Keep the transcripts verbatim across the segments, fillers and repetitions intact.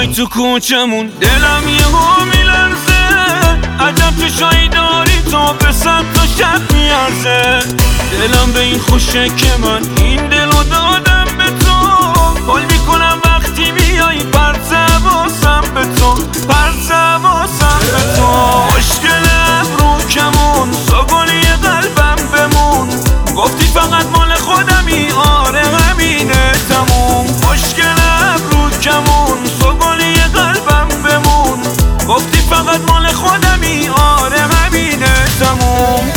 تو کوچمون دلم یهو میلرزه، عجب چشایی داری تو به صد تا شب میارزه. دلم به این خوشه که من این دلو دادم به تو، حال میکنم وقتی میای پرت حواسم به تو، پرت حواسم به تو. مشکلم رو کمون سوگلی قلبم بمون، گفتی فقط مال خودمی آره همینه تموم. مشکلم رو کمون سوگلی قلبم بمون، گفتی فقط مال خودمی آره همینه تموم.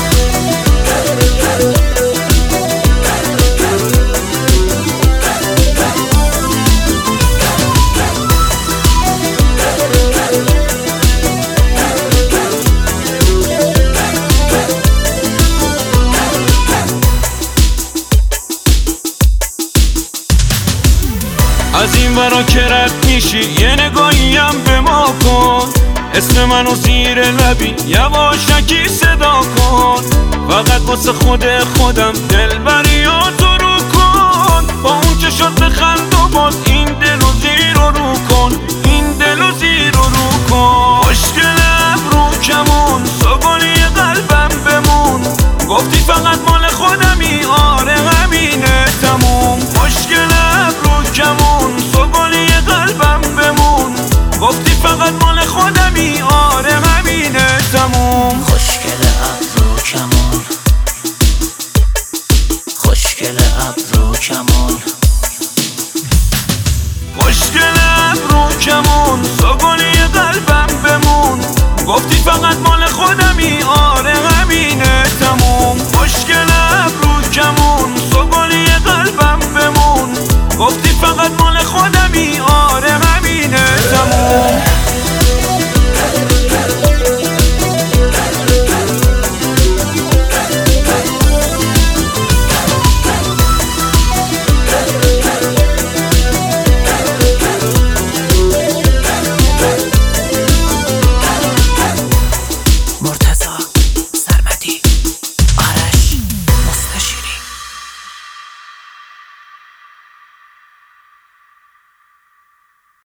از این ورا که رد میشی یه نگاهیم به ما کن، اسم منو زیر لبی یواشکی صدا کن. فقط واسه خود خودم دلبری و تو رو کن، با اون چشات بخند و باز این دلو زیر و رو کن، این دلو زیر و رو کن. مشکلم رو کمون سوگلی قلبم بمون، گفتی فقط مال خودمی آره همینه تموم. مشکلم رو کمون سوگلی قلبم بمون، گفتی فقط مال خودمی آره همینه تموم. خوشگل ابرو کمون، خوشگل ابرو کمون، خوشگلم رو کمون سوگلی قلبم بمون، گفتی فقط مال خودمی آره همینه